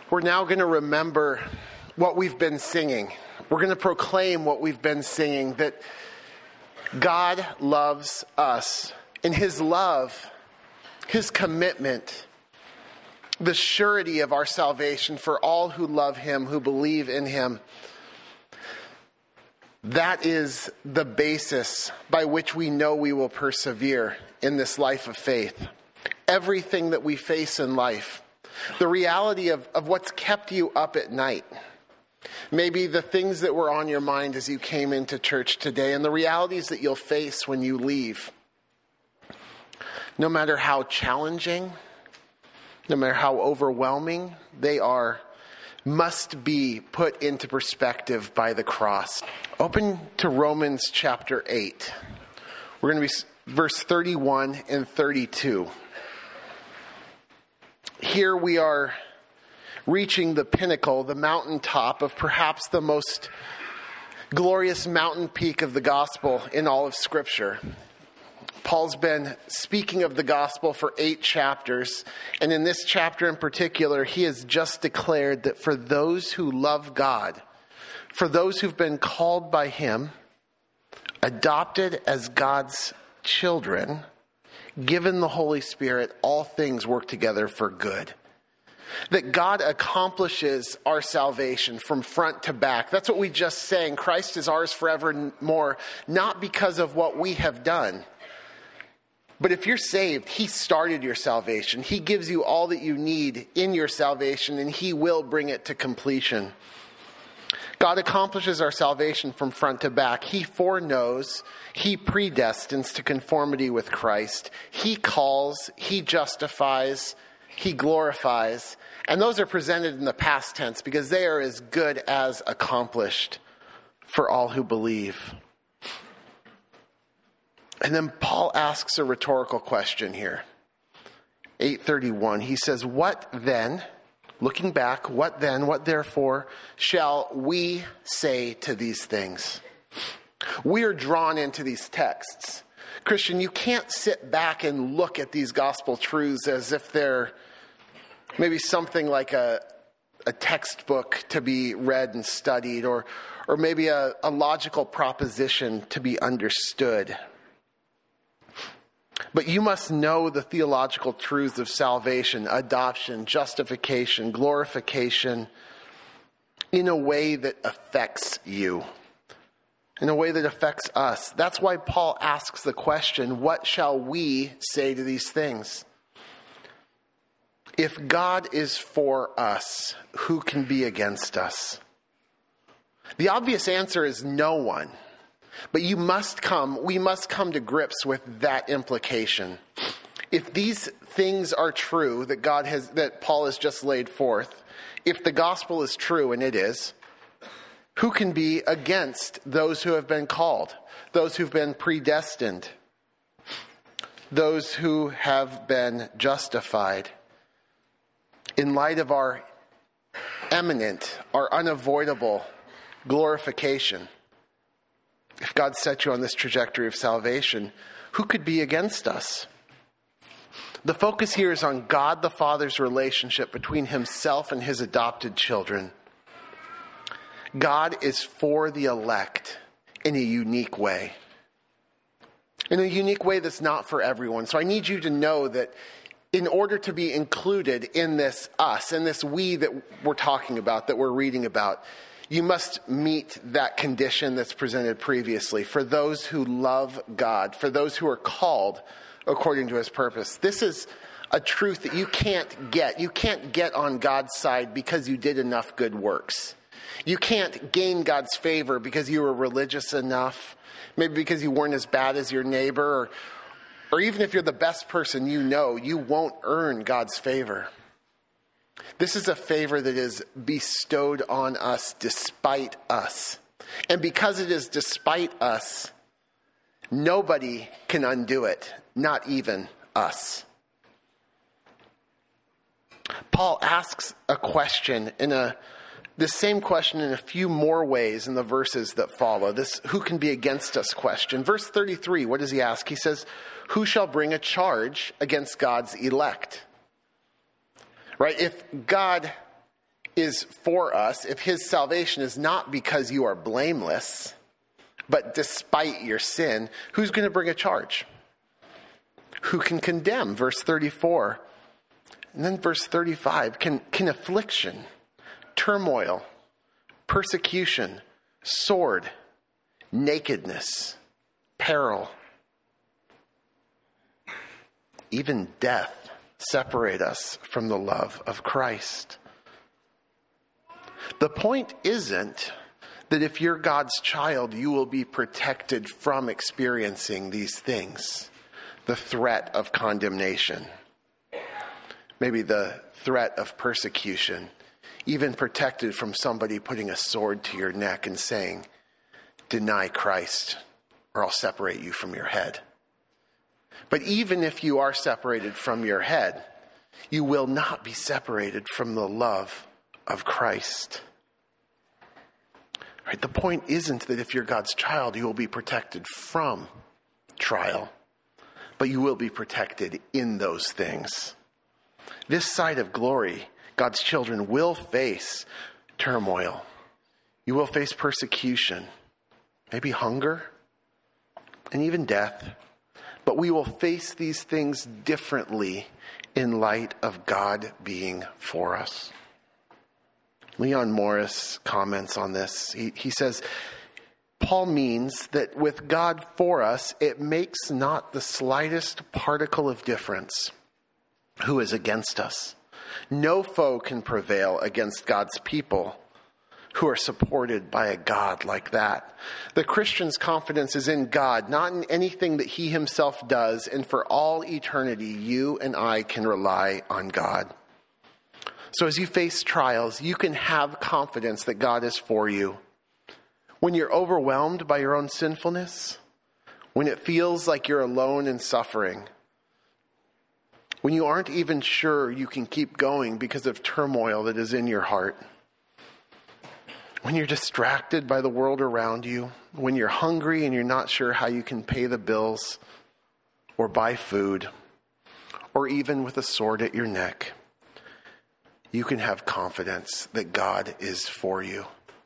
We're now going to remember what we've been singing. We're going to proclaim what we've been singing, that God loves us. And his love, his commitment, the surety of our salvation for all who love him, who believe in him, that is the basis by which we know we will persevere in this life of faith. Everything that we face in life, the reality of what's kept you up at night, maybe the things that were on your mind as you came into church today, and the realities that you'll face when you leave. No matter how challenging, no matter how overwhelming they are, must be put into perspective by the cross. Open to Romans chapter 8. We're going to be verse 31 and 32. Here we are reaching the pinnacle, the mountaintop of perhaps the most glorious mountain peak of the gospel in all of Scripture. Paul's been speaking of the gospel for 8 chapters, and in this chapter in particular, he has just declared that for those who love God, for those who've been called by him, adopted as God's children, given the Holy Spirit, all things work together for good. That God accomplishes our salvation from front to back. That's what we just sang. Christ is ours forevermore, not because of what we have done. But if you're saved, he started your salvation. He gives you all that you need in your salvation, and he will bring it to completion. God accomplishes our salvation from front to back. He foreknows, he predestines to conformity with Christ. He calls, he justifies, he glorifies. And those are presented in the past tense because they are as good as accomplished for all who believe. And then Paul asks a rhetorical question here. 8:31, he says, what then, looking back, what then, what therefore shall we say to these things? We are drawn into these texts. Christian, you can't sit back and look at these gospel truths as if they're maybe something like a textbook to be read and studied, or maybe a logical proposition to be understood. But you must know the theological truths of salvation, adoption, justification, glorification in a way that affects you, in a way that affects us. That's why Paul asks the question, what shall we say to these things? If God is for us, who can be against us? The obvious answer is no one. But we must come to grips with that implication. If these things are true that Paul has just laid forth, if the gospel is true, and it is, who can be against those who have been called, those who've been predestined, those who have been justified? In light of our imminent, our unavoidable glorification, if God set you on this trajectory of salvation, who could be against us? The focus here is on God the Father's relationship between himself and his adopted children. God is for the elect in a unique way. In a unique way that's not for everyone. So I need you to know that in order to be included in this us, in this we that we're talking about, that we're reading about, you must meet that condition that's presented previously. For those who love God, for those who are called according to his purpose. This is a truth that you can't get. You can't get on God's side because you did enough good works. You can't gain God's favor because you were religious enough, maybe because you weren't as bad as your neighbor, or even if you're the best person you know, you won't earn God's favor. This is a favor that is bestowed on us despite us. And because it is despite us, nobody can undo it, not even us. Paul asks a question the same question in a few more ways in the verses that follow. This who can be against us question. Verse 33, what does he ask? He says, who shall bring a charge against God's elect? Right? If God is for us, if his salvation is not because you are blameless, but despite your sin, who's going to bring a charge? Who can condemn? Verse 34. And then verse 35. Can affliction, turmoil, persecution, sword, nakedness, peril, even death separate us from the love of Christ? The point isn't that if you're God's child, you will be protected from experiencing these things. The threat of condemnation, maybe the threat of persecution, even protected from somebody putting a sword to your neck and saying, deny Christ or I'll separate you from your head. But even if you are separated from your head, you will not be separated from the love of Christ. Right? The point isn't that if you're God's child, you will be protected from trial, but you will be protected in those things. This side of glory, God's children will face turmoil. You will face persecution, maybe hunger, and even death. But we will face these things differently in light of God being for us. Leon Morris comments on this. He says, Paul means that with God for us, it makes not the slightest particle of difference who is against us. No foe can prevail against God's people who are supported by a God like that. The Christian's confidence is in God, not in anything that he himself does, and for all eternity, you and I can rely on God. So as you face trials, you can have confidence that God is for you. When you're overwhelmed by your own sinfulness, when it feels like you're alone in suffering, when you aren't even sure you can keep going because of turmoil that is in your heart, when you're distracted by the world around you, when you're hungry and you're not sure how you can pay the bills or buy food, or even with a sword at your neck, you can have confidence that God is for you,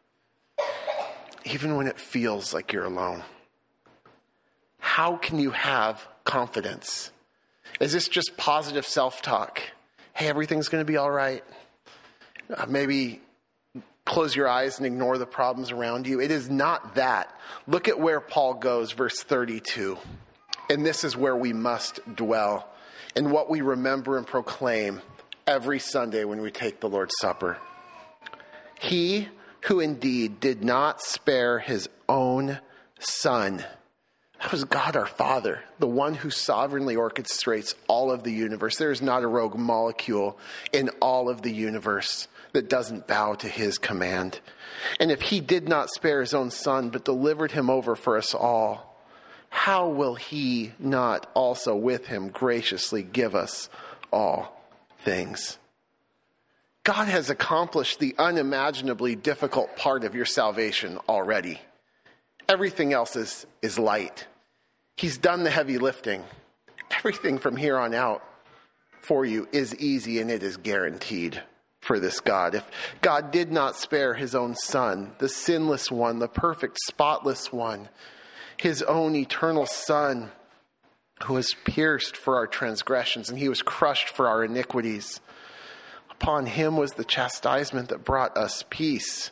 even when it feels like you're alone. How can you have confidence? Is this just positive self-talk? Hey, everything's going to be all right. Maybe close your eyes and ignore the problems around you. It is not that. Look at where Paul goes, verse 32. And this is where we must dwell, and what we remember and proclaim every Sunday when we take the Lord's Supper. He who indeed did not spare his own son. That was God our Father, the one who sovereignly orchestrates all of the universe. There is not a rogue molecule in all of the universe that doesn't bow to his command. And if he did not spare his own son, but delivered him over for us all, how will he not also with him graciously give us all things? God has accomplished the unimaginably difficult part of your salvation already. Everything else is light. He's done the heavy lifting. Everything from here on out for you is easy, and it is guaranteed for this God. If God did not spare his own son, the sinless one, the perfect, spotless one, his own eternal son, who was pierced for our transgressions and he was crushed for our iniquities, upon him was the chastisement that brought us peace.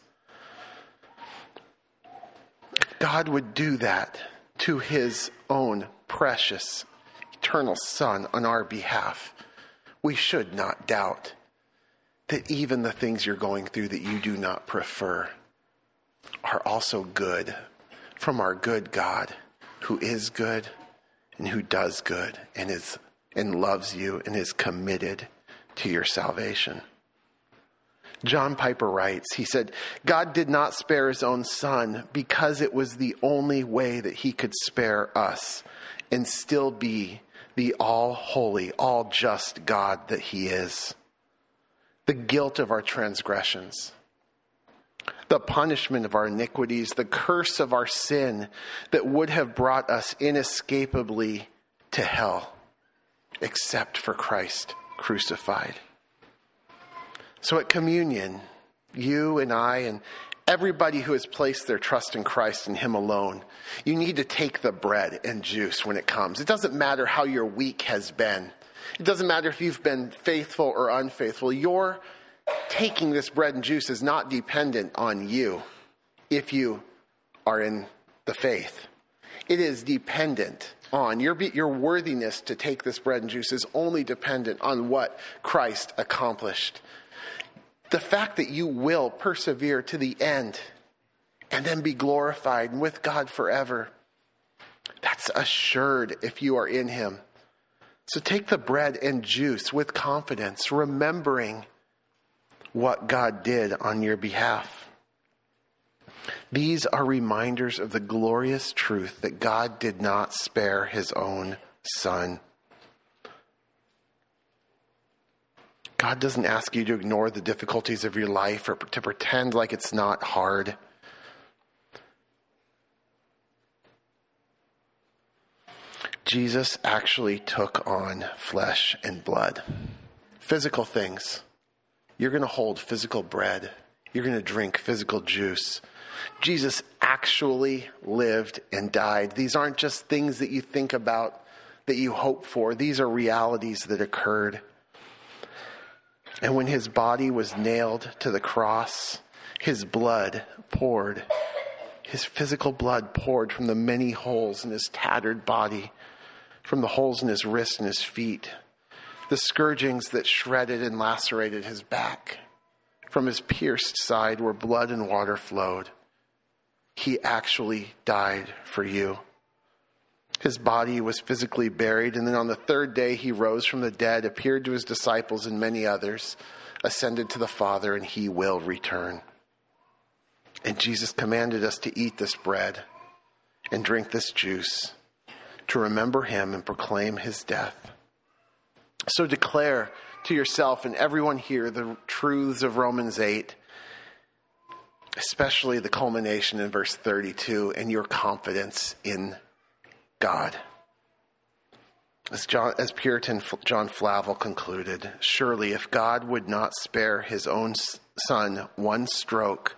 If God would do that to his own precious, eternal Son on our behalf, we should not doubt that even the things you're going through that you do not prefer are also good from our good God, who is good and who does good and loves you and is committed to your salvation. John Piper writes, he said, God did not spare his own son because it was the only way that he could spare us and still be the all-holy, all-just God that he is. The guilt of our transgressions, the punishment of our iniquities, the curse of our sin that would have brought us inescapably to hell, except for Christ crucified. So at communion, you and I and everybody who has placed their trust in Christ and him alone, you need to take the bread and juice when it comes. It doesn't matter how your week has been. It doesn't matter if you've been faithful or unfaithful. Your taking this bread and juice is not dependent on you if you are in the faith. It is dependent on your worthiness to take this bread and juice is only dependent on what Christ accomplished. The fact that you will persevere to the end and then be glorified with God forever, that's assured if you are in him. So take the bread and juice with confidence, remembering what God did on your behalf. These are reminders of the glorious truth that God did not spare his own Son. God doesn't ask you to ignore the difficulties of your life or to pretend like it's not hard. Jesus actually took on flesh and blood. Physical things. You're going to hold physical bread. You're going to drink physical juice. Jesus actually lived and died. These aren't just things that you think about, that you hope for. These are realities that occurred. And when his body was nailed to the cross, his blood poured. His physical blood poured from the many holes in his tattered body, from the holes in his wrists and his feet, the scourgings that shredded and lacerated his back. From his pierced side where blood and water flowed. He actually died for you. His body was physically buried, and then on the third day he rose from the dead, appeared to his disciples and many others, ascended to the Father, and he will return. And Jesus commanded us to eat this bread and drink this juice, to remember him and proclaim his death. So declare to yourself and everyone here the truths of Romans 8, especially the culmination in verse 32, and your confidence in God. As Puritan John Flavel concluded, surely if God would not spare his own Son one stroke,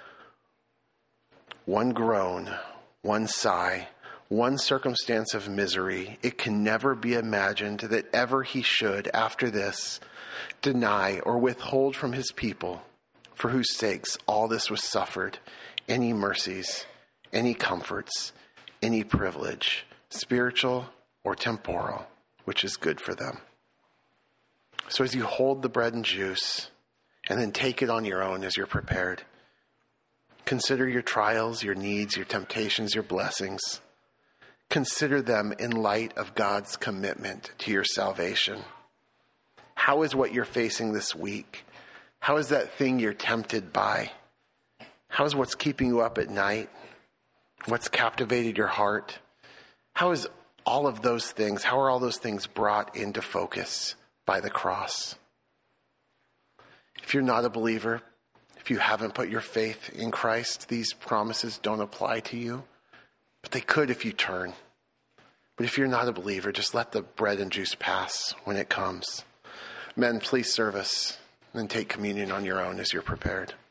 one groan, one sigh, one circumstance of misery, it can never be imagined that ever he should, after this, deny or withhold from his people, for whose sakes all this was suffered, any mercies, any comforts, any privilege, spiritual or temporal, which is good for them. So as you hold the bread and juice, and then take it on your own as you're prepared, consider your trials, your needs, your temptations, your blessings. Consider them in light of God's commitment to your salvation. How is what you're facing this week? How is that thing you're tempted by? How is what's keeping you up at night? What's captivated your heart? How is all of those things, how are all those things brought into focus by the cross? If you're not a believer, if you haven't put your faith in Christ, these promises don't apply to you, but they could if you turn. But if you're not a believer, just let the bread and juice pass when it comes. Men, please serve us and take communion on your own as you're prepared.